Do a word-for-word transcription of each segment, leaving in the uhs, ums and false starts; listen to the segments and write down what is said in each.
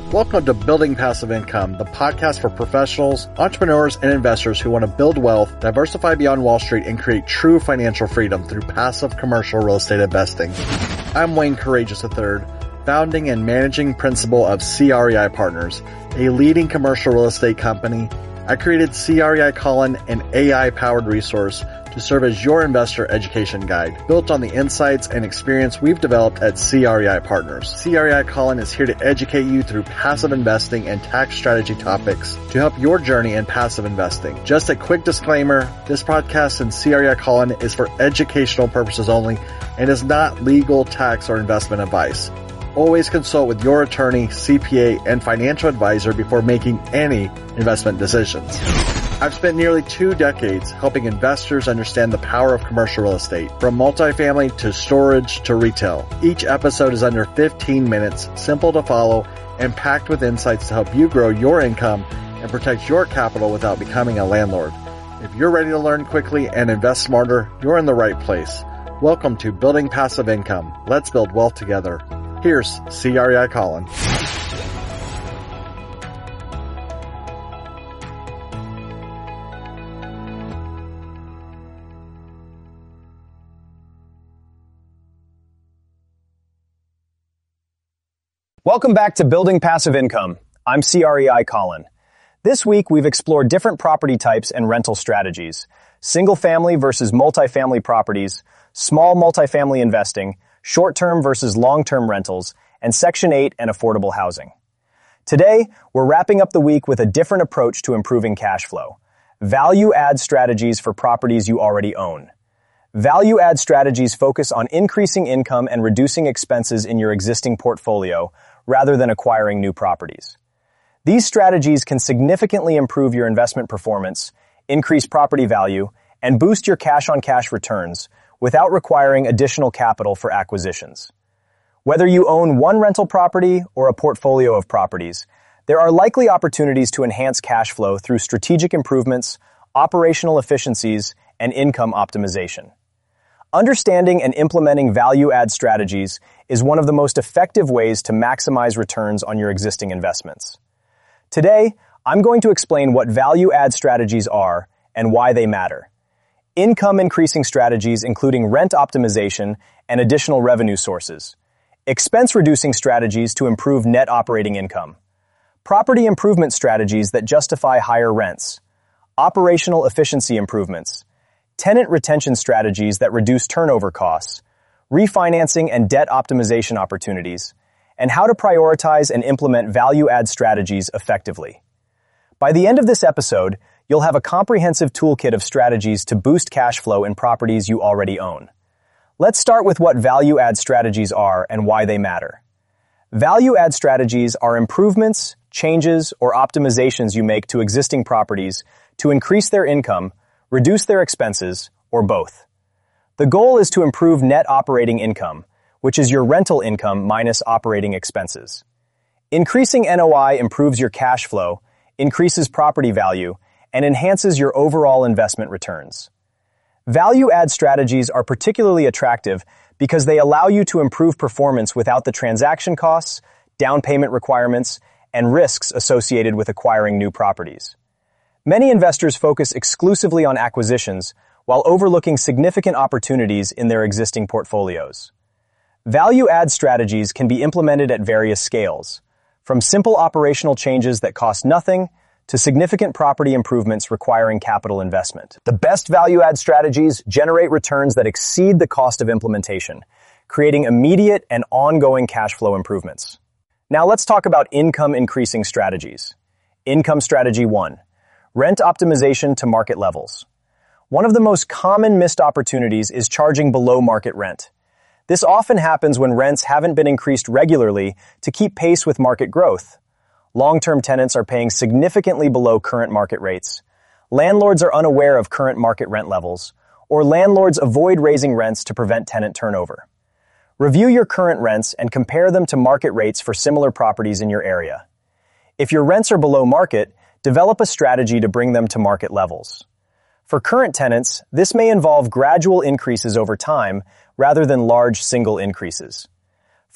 Welcome to Building Passive Income, the podcast for professionals, entrepreneurs, and investors who want to build wealth, diversify beyond Wall Street, and create true financial freedom through passive commercial real estate investing. I'm Wayne Courageous the third, founding and managing principal of C R E I Partners, a leading commercial real estate company. I created C R E I Colin, an A I-powered resource to serve as your investor education guide, built on the insights and experience we've developed at C R E I Partners. C R E I Colin is here to educate you through passive investing and tax strategy topics to help your journey in passive investing. Just a quick disclaimer, this podcast and C R E I Colin is for educational purposes only and is not legal, tax, or investment advice. Always consult with your attorney, C P A, and financial advisor before making any investment decisions. I've spent nearly two decades helping investors understand the power of commercial real estate, from multifamily to storage to retail. Each episode is under fifteen minutes, simple to follow, and packed with insights to help you grow your income and protect your capital without becoming a landlord. If you're ready to learn quickly and invest smarter, you're in the right place. Welcome to Building Passive Income. Let's build wealth together. Here's C R E I Colin. Welcome back to Building Passive Income. I'm C R E I Colin. This week, we've explored different property types and rental strategies, single-family versus multifamily properties, small multifamily investing, short-term versus long-term rentals, and Section eight and affordable housing. Today, we're wrapping up the week with a different approach to improving cash flow: value-add strategies for properties you already own. Value-add strategies focus on increasing income and reducing expenses in your existing portfolio rather than acquiring new properties. These strategies can significantly improve your investment performance, increase property value, and boost your cash-on-cash returns without requiring additional capital for acquisitions. Whether you own one rental property or a portfolio of properties, there are likely opportunities to enhance cash flow through strategic improvements, operational efficiencies, and income optimization. Understanding and implementing value-add strategies is one of the most effective ways to maximize returns on your existing investments. Today, I'm going to explain what value-add strategies are and why they matter. Income-increasing strategies including rent optimization and additional revenue sources. Expense-reducing strategies to improve net operating income. Property improvement strategies that justify higher rents. Operational efficiency improvements. Tenant retention strategies that reduce turnover costs, refinancing and debt optimization opportunities, and how to prioritize and implement value-add strategies effectively. By the end of this episode, you'll have a comprehensive toolkit of strategies to boost cash flow in properties you already own. Let's start with what value-add strategies are and why they matter. Value-add strategies are improvements, changes, or optimizations you make to existing properties to increase their income, reduce their expenses, or both. The goal is to improve net operating income, which is your rental income minus operating expenses. Increasing N O I improves your cash flow, increases property value, and enhances your overall investment returns. Value-add strategies are particularly attractive because they allow you to improve performance without the transaction costs, down payment requirements, and risks associated with acquiring new properties. Many investors focus exclusively on acquisitions while overlooking significant opportunities in their existing portfolios. Value-add strategies can be implemented at various scales, from simple operational changes that cost nothing to significant property improvements requiring capital investment. The best value-add strategies generate returns that exceed the cost of implementation, creating immediate and ongoing cash flow improvements. Now let's talk about income-increasing strategies. Income strategy one. Rent optimization to market levels. One of the most common missed opportunities is charging below market rent. This often happens when rents haven't been increased regularly to keep pace with market growth. Long-term tenants are paying significantly below current market rates. Landlords are unaware of current market rent levels, or landlords avoid raising rents to prevent tenant turnover. Review your current rents and compare them to market rates for similar properties in your area. If your rents are below market, develop a strategy to bring them to market levels. For current tenants, this may involve gradual increases over time rather than large single increases.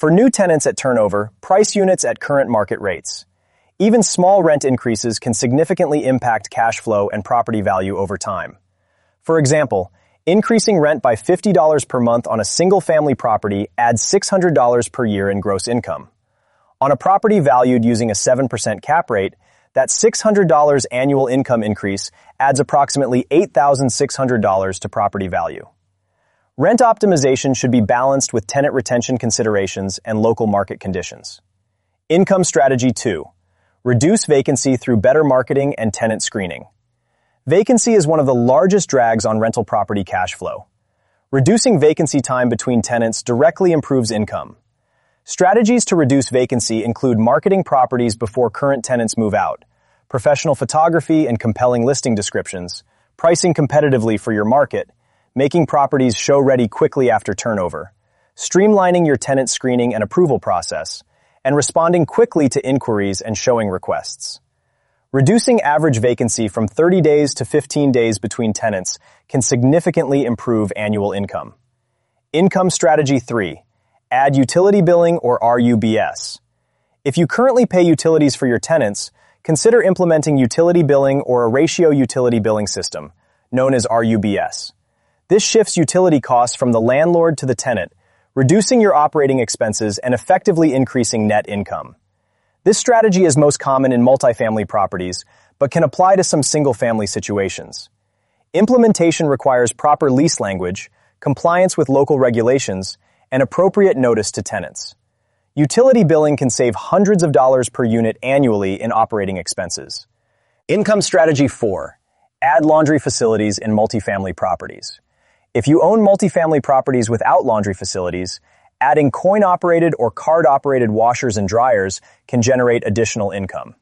For new tenants at turnover, price units at current market rates. Even small rent increases can significantly impact cash flow and property value over time. For example, increasing rent by fifty dollars per month on a single-family property adds six hundred dollars per year in gross income. On a property valued using a seven percent cap rate, that six hundred dollars annual income increase adds approximately eight thousand six hundred dollars to property value. Rent optimization should be balanced with tenant retention considerations and local market conditions. Income strategy two. Reduce vacancy through better marketing and tenant screening. Vacancy is one of the largest drags on rental property cash flow. Reducing vacancy time between tenants directly improves income. Strategies to reduce vacancy include marketing properties before current tenants move out, professional photography and compelling listing descriptions, pricing competitively for your market, making properties show-ready quickly after turnover, streamlining your tenant screening and approval process, and responding quickly to inquiries and showing requests. Reducing average vacancy from thirty days to fifteen days between tenants can significantly improve annual income. Income strategy three. Add utility billing or R U B S. If you currently pay utilities for your tenants, consider implementing utility billing or a ratio utility billing system, known as R U B S. This shifts utility costs from the landlord to the tenant, reducing your operating expenses and effectively increasing net income. This strategy is most common in multifamily properties, but can apply to some single-family situations. Implementation requires proper lease language, compliance with local regulations, and appropriate notice to tenants. Utility billing can save hundreds of dollars per unit annually in operating expenses. Income strategy four. Add laundry facilities in multifamily properties. If you own multifamily properties without laundry facilities, adding coin-operated or card-operated washers and dryers can generate additional income.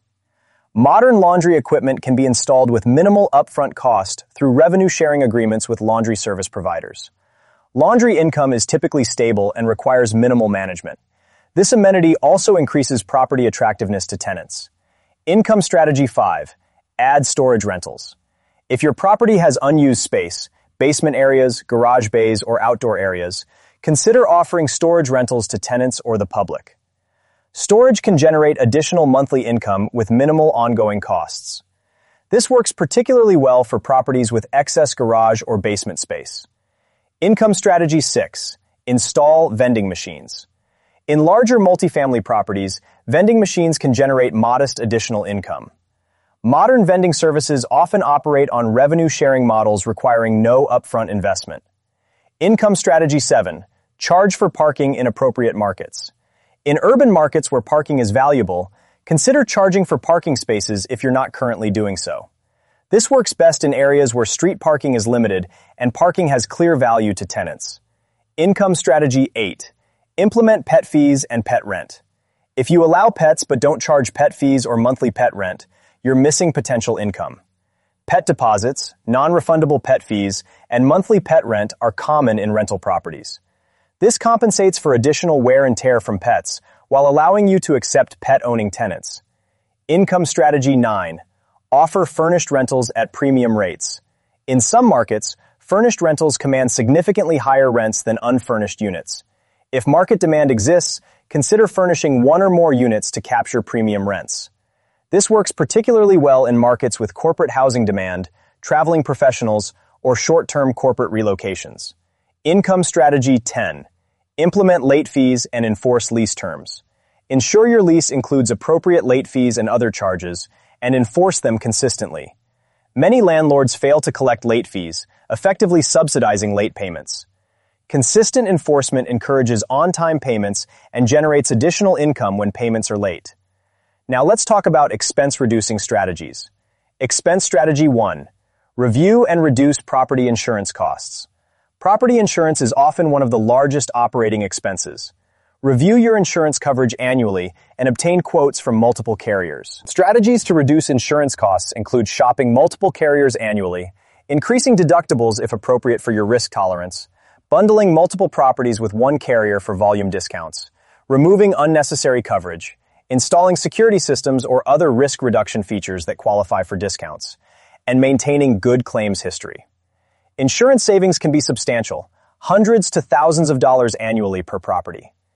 Modern laundry equipment can be installed with minimal upfront cost through revenue-sharing agreements with laundry service providers. Laundry income is typically stable and requires minimal management. This amenity also increases property attractiveness to tenants. Income strategy five. Add storage rentals. If your property has unused space, basement areas, garage bays, or outdoor areas, consider offering storage rentals to tenants or the public. Storage can generate additional monthly income with minimal ongoing costs. This works particularly well for properties with excess garage or basement space. Income strategy six. Install vending machines. In larger multifamily properties, vending machines can generate modest additional income. Modern vending services often operate on revenue-sharing models requiring no upfront investment. Income strategy seven. Charge for parking in appropriate markets. In urban markets where parking is valuable, consider charging for parking spaces if you're not currently doing so. This works best in areas where street parking is limited and parking has clear value to tenants. Income strategy eight. Implement pet fees and pet rent. If you allow pets but don't charge pet fees or monthly pet rent, you're missing potential income. Pet deposits, non-refundable pet fees, and monthly pet rent are common in rental properties. This compensates for additional wear and tear from pets while allowing you to accept pet-owning tenants. Income strategy nine. Offer furnished rentals at premium rates. In some markets, furnished rentals command significantly higher rents than unfurnished units. If market demand exists, consider furnishing one or more units to capture premium rents. This works particularly well in markets with corporate housing demand, traveling professionals, or short-term corporate relocations. Income strategy ten. Implement late fees and enforce lease terms. Ensure your lease includes appropriate late fees and other charges, and enforce them consistently. Many landlords fail to collect late fees, effectively subsidizing late payments. Consistent enforcement encourages on-time payments and generates additional income when payments are late. Now let's talk about expense-reducing strategies. Expense strategy one. Review and reduce property insurance costs. Property insurance is often one of the largest operating expenses. Review your insurance coverage annually and obtain quotes from multiple carriers. Strategies to reduce insurance costs include shopping multiple carriers annually, increasing deductibles if appropriate for your risk tolerance, bundling multiple properties with one carrier for volume discounts, removing unnecessary coverage, installing security systems or other risk reduction features that qualify for discounts, and maintaining good claims history. Insurance savings can be substantial, hundreds to thousands of dollars annually per property.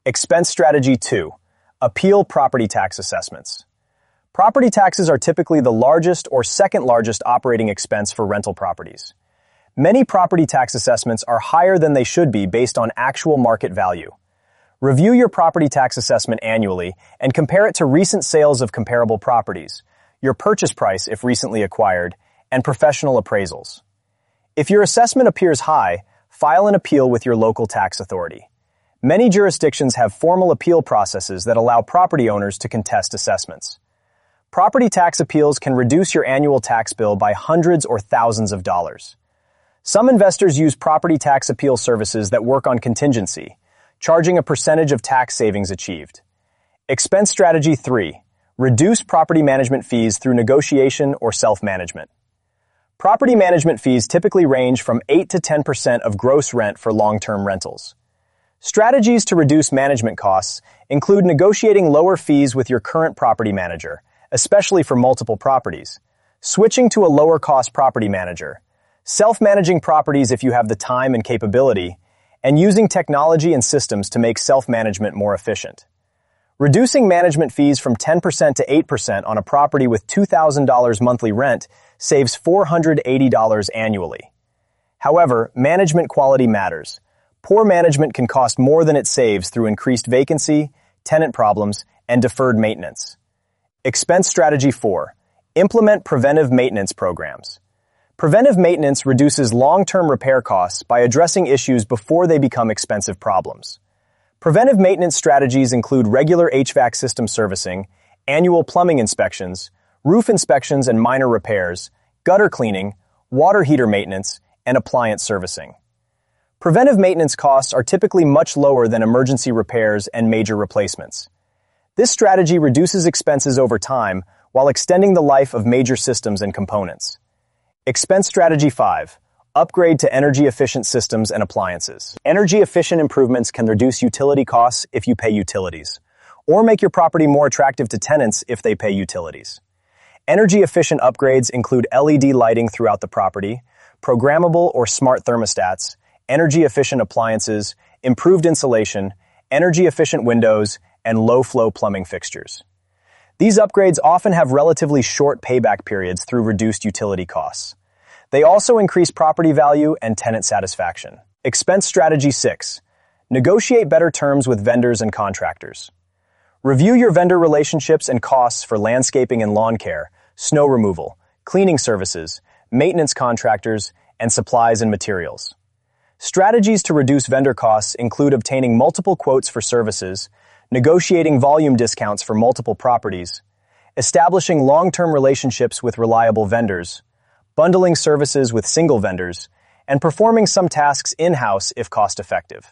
Expense strategy two. Appeal property tax assessments. Property taxes are typically the largest or second largest operating expense for rental properties. Many property tax assessments are higher than they should be based on actual market value. Review your property tax assessment annually and compare it to recent sales of comparable properties, your purchase price if recently acquired, and professional appraisals. If your assessment appears high, file an appeal with your local tax authority. Many jurisdictions have formal appeal processes that allow property owners to contest assessments. Property tax appeals can reduce your annual tax bill by hundreds or thousands of dollars. Some investors use property tax appeal services that work on contingency, charging a percentage of tax savings achieved. Expense strategy three. Reduce property management fees through negotiation or self-management. Property management fees typically range from eight to ten percent of gross rent for long-term rentals. Strategies to reduce management costs include negotiating lower fees with your current property manager, especially for multiple properties, switching to a lower-cost property manager, self-managing properties if you have the time and capability, and using technology and systems to make self-management more efficient. Reducing management fees from ten percent to eight percent on a property with two thousand dollars monthly rent saves four hundred eighty dollars annually. However, management quality matters. Poor management can cost more than it saves through increased vacancy, tenant problems, and deferred maintenance. Expense strategy four. Implement preventive maintenance programs. Preventive maintenance reduces long-term repair costs by addressing issues before they become expensive problems. Preventive maintenance strategies include regular H V A C system servicing, annual plumbing inspections, roof inspections and minor repairs, gutter cleaning, water heater maintenance, and appliance servicing. Preventive maintenance costs are typically much lower than emergency repairs and major replacements. This strategy reduces expenses over time while extending the life of major systems and components. Expense strategy five. Upgrade to energy-efficient systems and appliances. Energy-efficient improvements can reduce utility costs if you pay utilities, or make your property more attractive to tenants if they pay utilities. Energy-efficient upgrades include L E D lighting throughout the property, programmable or smart thermostats, energy-efficient appliances, improved insulation, energy-efficient windows, and low-flow plumbing fixtures. These upgrades often have relatively short payback periods through reduced utility costs. They also increase property value and tenant satisfaction. Expense strategy six. Negotiate better terms with vendors and contractors. Review your vendor relationships and costs for landscaping and lawn care, snow removal, cleaning services, maintenance contractors, and supplies and materials. Strategies to reduce vendor costs include obtaining multiple quotes for services, negotiating volume discounts for multiple properties, establishing long-term relationships with reliable vendors, bundling services with single vendors, and performing some tasks in-house if cost-effective.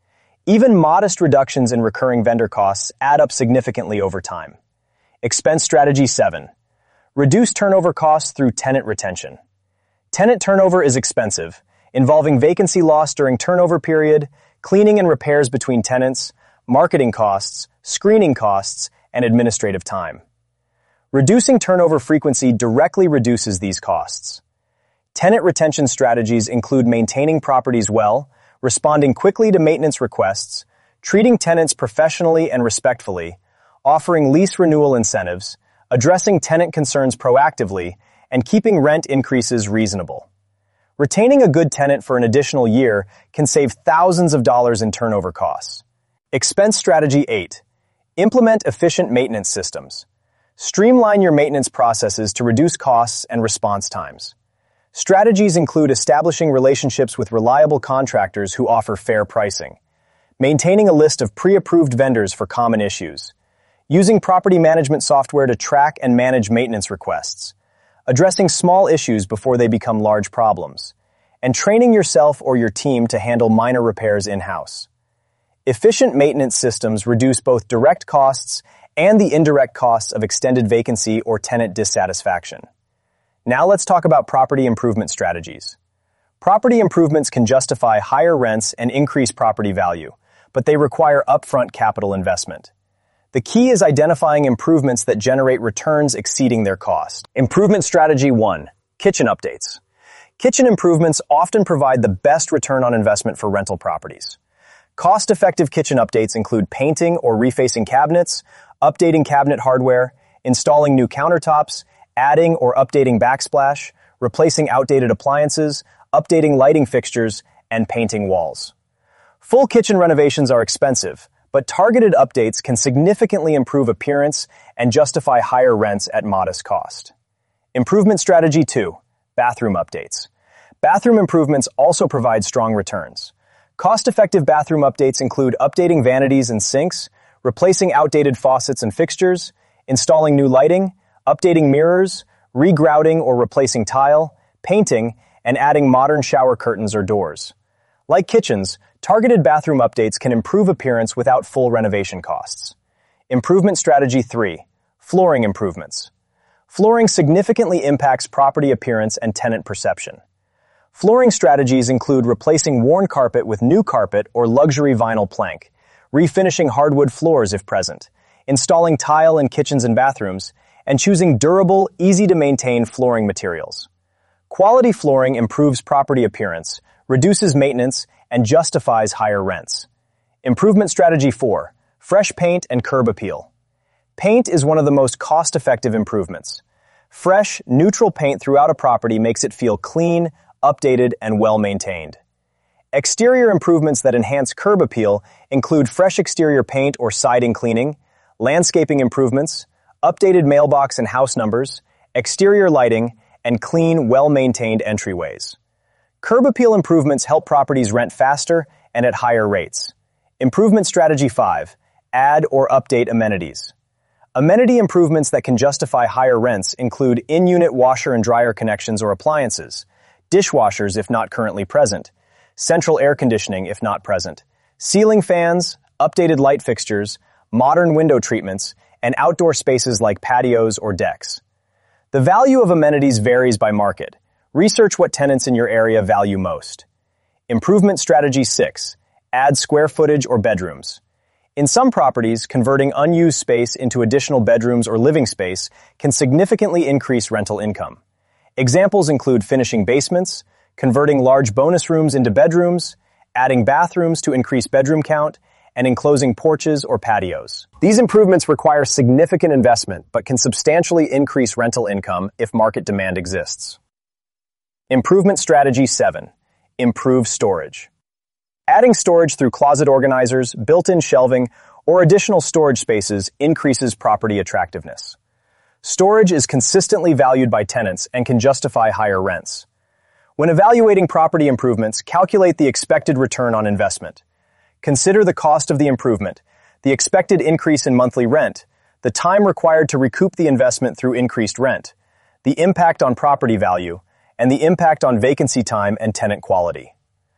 Even modest reductions in recurring vendor costs add up significantly over time. Expense strategy seven. Reduce turnover costs through tenant retention. Tenant turnover is expensive, involving vacancy loss during turnover period, cleaning and repairs between tenants, marketing costs, screening costs, and administrative time. Reducing turnover frequency directly reduces these costs. Tenant retention strategies include maintaining properties well, responding quickly to maintenance requests, treating tenants professionally and respectfully, offering lease renewal incentives, addressing tenant concerns proactively, and keeping rent increases reasonable. Retaining a good tenant for an additional year can save thousands of dollars in turnover costs. Expense strategy eight. Implement efficient maintenance systems. Streamline your maintenance processes to reduce costs and response times. Strategies include establishing relationships with reliable contractors who offer fair pricing, maintaining a list of pre-approved vendors for common issues, using property management software to track and manage maintenance requests, addressing small issues before they become large problems, and training yourself or your team to handle minor repairs in-house. Efficient maintenance systems reduce both direct costs and the indirect costs of extended vacancy or tenant dissatisfaction. Now let's talk about property improvement strategies. Property improvements can justify higher rents and increase property value, but they require upfront capital investment. The key is identifying improvements that generate returns exceeding their cost. Improvement strategy one. Kitchen updates. Kitchen improvements often provide the best return on investment for rental properties. Cost-effective kitchen updates include painting or refacing cabinets, updating cabinet hardware, installing new countertops, adding or updating backsplash, replacing outdated appliances, updating lighting fixtures, and painting walls. Full kitchen renovations are expensive, but targeted updates can significantly improve appearance and justify higher rents at modest cost. Improvement strategy two, bathroom updates. Bathroom improvements also provide strong returns. Cost-effective bathroom updates include updating vanities and sinks, replacing outdated faucets and fixtures, installing new lighting, updating mirrors, regrouting or replacing tile, painting, and adding modern shower curtains or doors. Like kitchens, targeted bathroom updates can improve appearance without full renovation costs. Improvement strategy three, flooring improvements. Flooring significantly impacts property appearance and tenant perception. Flooring strategies include replacing worn carpet with new carpet or luxury vinyl plank, refinishing hardwood floors if present, installing tile in kitchens and bathrooms, and choosing durable, easy-to-maintain flooring materials. Quality flooring improves property appearance, reduces maintenance, and justifies higher rents. Improvement strategy four, fresh paint and curb appeal. Paint is one of the most cost-effective improvements. Fresh, neutral paint throughout a property makes it feel clean, updated, and well-maintained. Exterior improvements that enhance curb appeal include fresh exterior paint or siding cleaning, landscaping improvements, updated mailbox and house numbers, exterior lighting, and clean, well-maintained entryways. Curb appeal improvements help properties rent faster and at higher rates. Improvement strategy five, add or update amenities. Amenity improvements that can justify higher rents include in-unit washer and dryer connections or appliances, dishwashers if not currently present, central air conditioning if not present, ceiling fans, updated light fixtures, modern window treatments, and outdoor spaces like patios or decks. The value of amenities varies by market. Research what tenants in your area value most. Improvement strategy six, add square footage or bedrooms. In some properties, converting unused space into additional bedrooms or living space can significantly increase rental income. Examples include finishing basements, converting large bonus rooms into bedrooms, adding bathrooms to increase bedroom count, and enclosing porches or patios. These improvements require significant investment, but can substantially increase rental income if market demand exists. Improvement strategy seven, improve storage. Adding storage through closet organizers, built-in shelving, or additional storage spaces increases property attractiveness. Storage is consistently valued by tenants and can justify higher rents. When evaluating property improvements, calculate the expected return on investment. Consider the cost of the improvement, the expected increase in monthly rent, the time required to recoup the investment through increased rent, the impact on property value, and the impact on vacancy time and tenant quality.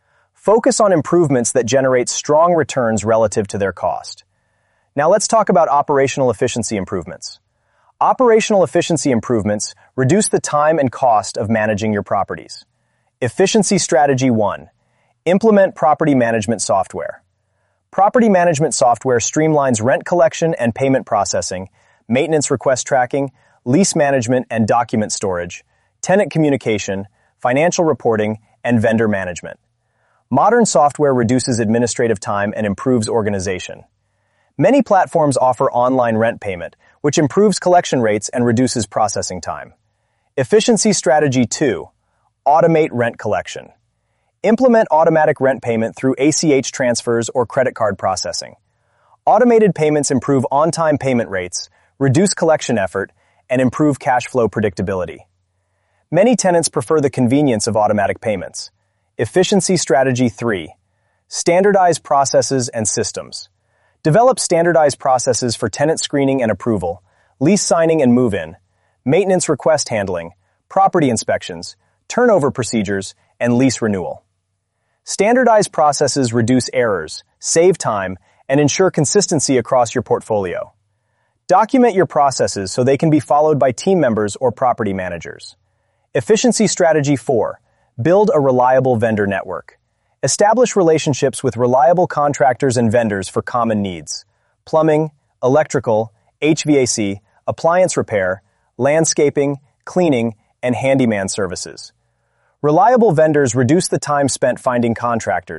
Focus on improvements that generate strong returns relative to their cost. Now let's talk about operational efficiency improvements. Operational efficiency improvements reduce the time and cost of managing your properties. Efficiency strategy one, implement property management software. Property management software streamlines rent collection and payment processing, maintenance request tracking, lease management and document storage, tenant communication, financial reporting, and vendor management. Modern software reduces administrative time and improves organization. Many platforms offer online rent payment, which improves collection rates and reduces processing time. Efficiency strategy two, automate rent collection. Implement automatic rent payment through A C H transfers or credit card processing. Automated payments improve on-time payment rates, reduce collection effort, and improve cash flow predictability. Many tenants prefer the convenience of automatic payments. Efficiency strategy three, standardize processes and systems. Develop standardized processes for tenant screening and approval, lease signing and move-in, maintenance request handling, property inspections, turnover procedures, and lease renewal. Standardized processes reduce errors, save time, and ensure consistency across your portfolio. Document your processes so they can be followed by team members or property managers. Efficiency strategy four, build a reliable vendor network. Establish relationships with reliable contractors and vendors for common needs: plumbing, electrical, H V A C, appliance repair, landscaping, cleaning, and handyman services. Reliable vendors reduce the time spent finding contractors,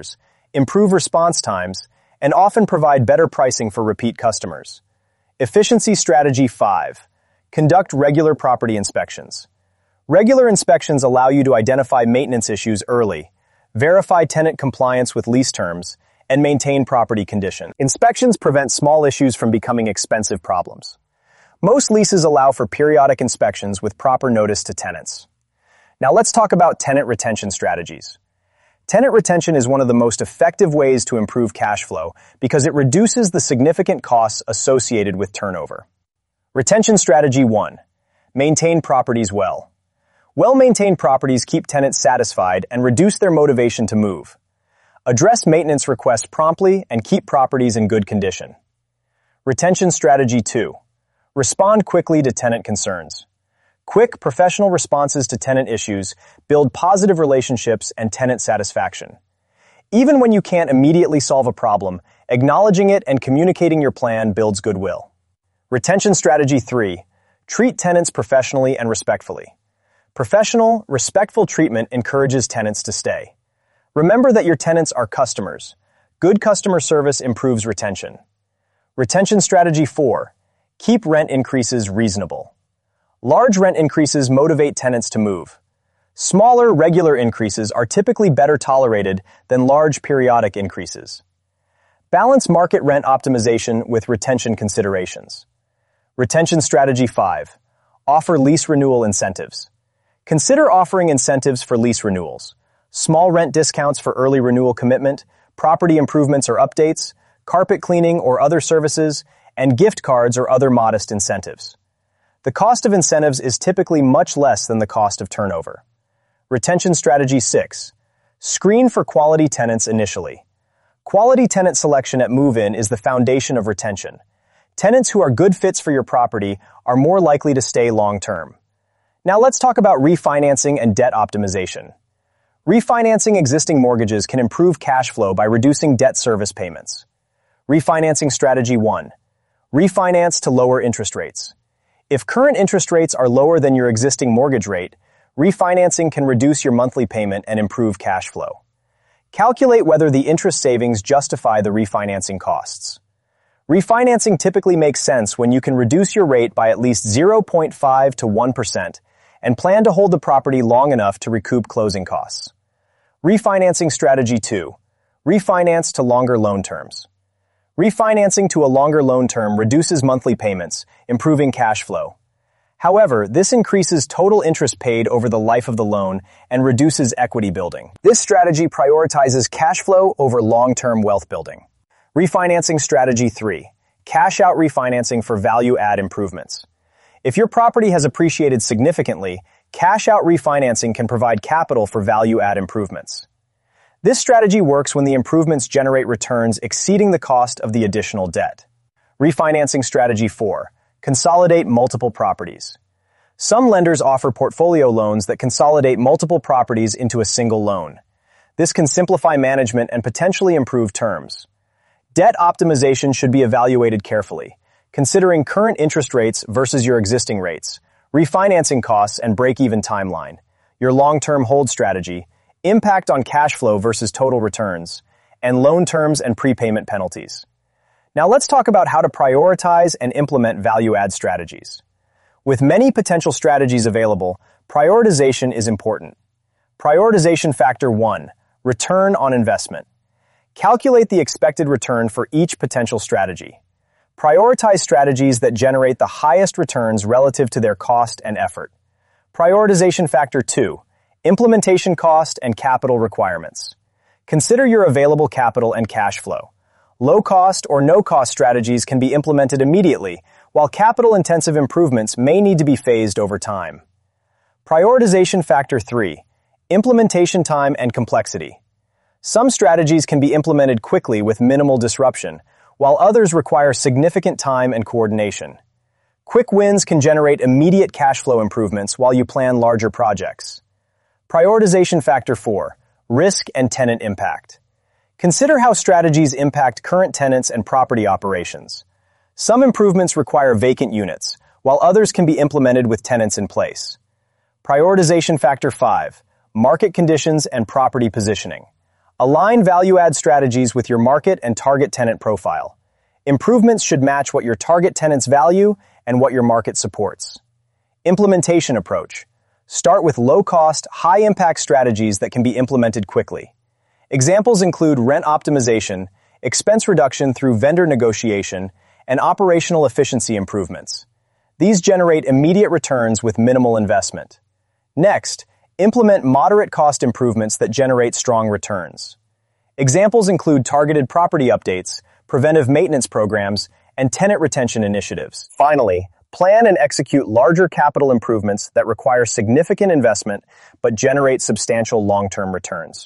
improve response times, and often provide better pricing for repeat customers. Efficiency Strategy five. Conduct regular property inspections. Regular inspections allow you to identify maintenance issues early, verify tenant compliance with lease terms, and maintain property condition. Inspections prevent small issues from becoming expensive problems. Most leases allow for periodic inspections with proper notice to tenants. Now let's talk about tenant retention strategies. Tenant retention is one of the most effective ways to improve cash flow because it reduces the significant costs associated with turnover. Retention Strategy one. Maintain properties well. Well-maintained properties keep tenants satisfied and reduce their motivation to move. Address maintenance requests promptly and keep properties in good condition. Retention Strategy two. Respond quickly to tenant concerns. Quick, professional responses to tenant issues build positive relationships and tenant satisfaction. Even when you can't immediately solve a problem, acknowledging it and communicating your plan builds goodwill. Retention Strategy three. Treat tenants professionally and respectfully. Professional, respectful treatment encourages tenants to stay. Remember that your tenants are customers. Good customer service improves retention. Retention Strategy four. Keep rent increases reasonable. Large rent increases motivate tenants to move. Smaller, regular increases are typically better tolerated than large periodic increases. Balance market rent optimization with retention considerations. Retention Strategy five. Offer lease renewal incentives. Consider offering incentives for lease renewals. Small rent discounts for early renewal commitment, property improvements or updates, carpet cleaning or other services, and gift cards or other modest incentives. The cost of incentives is typically much less than the cost of turnover. Retention Strategy six. Screen for quality tenants initially. Quality tenant selection at move-in is the foundation of retention. Tenants who are good fits for your property are more likely to stay long-term. Now let's talk about refinancing and debt optimization. Refinancing existing mortgages can improve cash flow by reducing debt service payments. Refinancing Strategy one. Refinance to lower interest rates. If current interest rates are lower than your existing mortgage rate, refinancing can reduce your monthly payment and improve cash flow. Calculate whether the interest savings justify the refinancing costs. Refinancing typically makes sense when you can reduce your rate by at least zero point five to one percent and plan to hold the property long enough to recoup closing costs. Refinancing Strategy two. Refinance to longer loan terms. Refinancing to a longer loan term reduces monthly payments, improving cash flow. However, this increases total interest paid over the life of the loan and reduces equity building. This strategy prioritizes cash flow over long-term wealth building. Refinancing Strategy three. Cash out refinancing for value-add improvements. If your property has appreciated significantly, cash out refinancing can provide capital for value-add improvements. This strategy works when the improvements generate returns exceeding the cost of the additional debt. Refinancing Strategy four. Consolidate multiple properties. Some lenders offer portfolio loans that consolidate multiple properties into a single loan. This can simplify management and potentially improve terms. Debt optimization should be evaluated carefully, considering current interest rates versus your existing rates, refinancing costs and break-even timeline, your long-term hold strategy, impact on cash flow versus total returns, and loan terms and prepayment penalties. Now let's talk about how to prioritize and implement value-add strategies. With many potential strategies available, prioritization is important. Prioritization Factor one. Return on investment. Calculate the expected return for each potential strategy. Prioritize strategies that generate the highest returns relative to their cost and effort. Prioritization Factor two. Implementation cost and capital requirements. Consider your available capital and cash flow. Low-cost or no-cost strategies can be implemented immediately, while capital-intensive improvements may need to be phased over time. Prioritization Factor three. Implementation time and complexity. Some strategies can be implemented quickly with minimal disruption, while others require significant time and coordination. Quick wins can generate immediate cash flow improvements while you plan larger projects. Prioritization Factor four. Risk and tenant impact. Consider how strategies impact current tenants and property operations. Some improvements require vacant units, while others can be implemented with tenants in place. Prioritization Factor five. Market conditions and property positioning. Align value-add strategies with your market and target tenant profile. Improvements should match what your target tenants value and what your market supports. Implementation approach. Start with low-cost, high-impact strategies that can be implemented quickly. Examples include rent optimization, expense reduction through vendor negotiation, and operational efficiency improvements. These generate immediate returns with minimal investment. Next, implement moderate cost improvements that generate strong returns. Examples include targeted property updates, preventive maintenance programs, and tenant retention initiatives. Finally, plan and execute larger capital improvements that require significant investment but generate substantial long-term returns.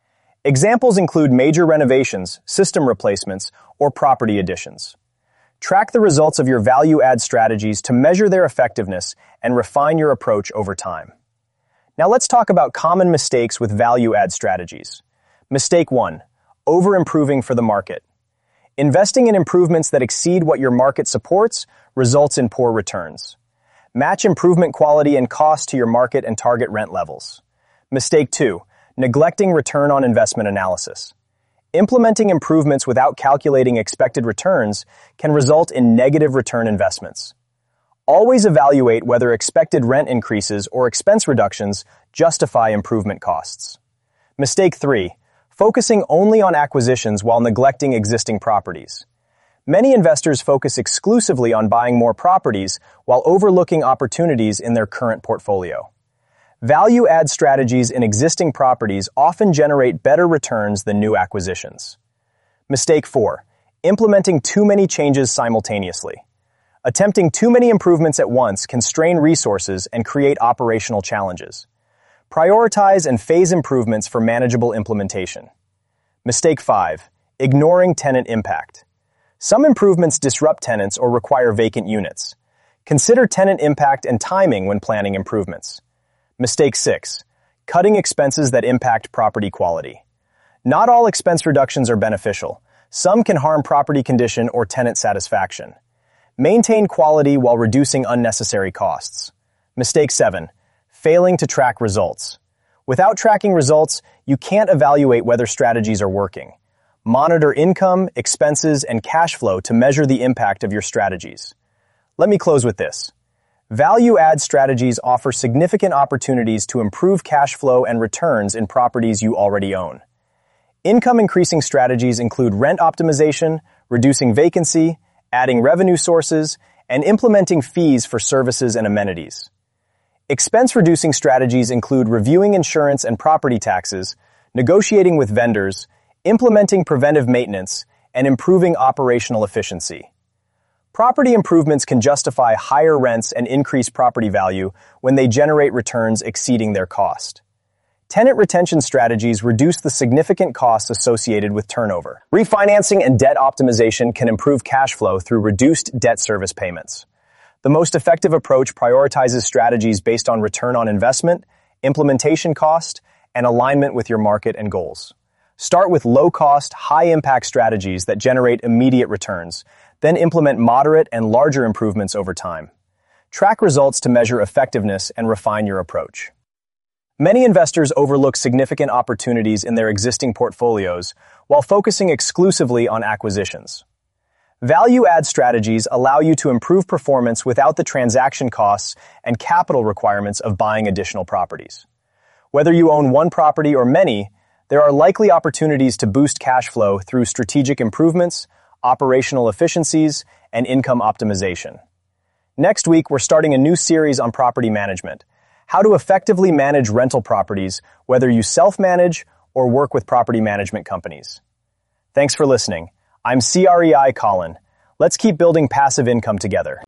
Examples include major renovations, system replacements, or property additions. Track the results of your value-add strategies to measure their effectiveness and refine your approach over time. Now let's talk about common mistakes with value-add strategies. Mistake one, over-improving for the market. Investing in improvements that exceed what your market supports results in poor returns. Match improvement quality and cost to your market and target rent levels. Mistake two, neglecting return on investment analysis. Implementing improvements without calculating expected returns can result in negative return investments. Always evaluate whether expected rent increases or expense reductions justify improvement costs. Mistake three, focusing only on acquisitions while neglecting existing properties. Many investors focus exclusively on buying more properties while overlooking opportunities in their current portfolio. Value-add strategies in existing properties often generate better returns than new acquisitions. Mistake four, implementing too many changes simultaneously. Attempting too many improvements at once can strain resources and create operational challenges. Prioritize and phase improvements for manageable implementation. Mistake five, ignoring tenant impact. Some improvements disrupt tenants or require vacant units. Consider tenant impact and timing when planning improvements. Mistake six, cutting expenses that impact property quality. Not all expense reductions are beneficial. Some can harm property condition or tenant satisfaction. Maintain quality while reducing unnecessary costs. Mistake seven, failing to track results. Without tracking results, you can't evaluate whether strategies are working. Monitor income, expenses, and cash flow to measure the impact of your strategies. Let me close with this. Value-add strategies offer significant opportunities to improve cash flow and returns in properties you already own. Income-increasing strategies include rent optimization, reducing vacancy, adding revenue sources, and implementing fees for services and amenities. Expense-reducing strategies include reviewing insurance and property taxes, negotiating with vendors, implementing preventive maintenance, and improving operational efficiency. Property improvements can justify higher rents and increase property value when they generate returns exceeding their cost. Tenant retention strategies reduce the significant costs associated with turnover. Refinancing and debt optimization can improve cash flow through reduced debt service payments. The most effective approach prioritizes strategies based on return on investment, implementation cost, and alignment with your market and goals. Start with low-cost, high-impact strategies that generate immediate returns, then implement moderate and larger improvements over time. Track results to measure effectiveness and refine your approach. Many investors overlook significant opportunities in their existing portfolios while focusing exclusively on acquisitions. Value-add strategies allow you to improve performance without the transaction costs and capital requirements of buying additional properties. Whether you own one property or many, there are likely opportunities to boost cash flow through strategic improvements, operational efficiencies, and income optimization. Next week, we're starting a new series on property management. How to effectively manage rental properties, whether you self-manage or work with property management companies. Thanks for listening. I'm C R E I Colin. Let's keep building passive income together.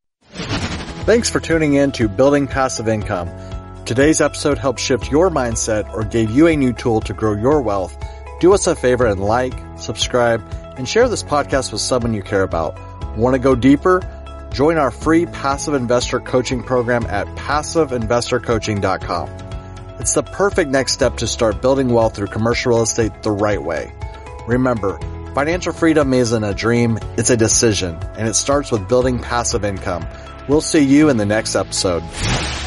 Thanks for tuning in to Building Passive Income. Today's episode helped shift your mindset or gave you a new tool to grow your wealth. Do us a favor and like, subscribe, and share this podcast with someone you care about. Want to go deeper? Join our free passive investor coaching program at passive investor coaching dot com. It's the perfect next step to start building wealth through commercial real estate the right way. Remember, financial freedom isn't a dream, it's a decision, and it starts with building passive income. We'll see you in the next episode.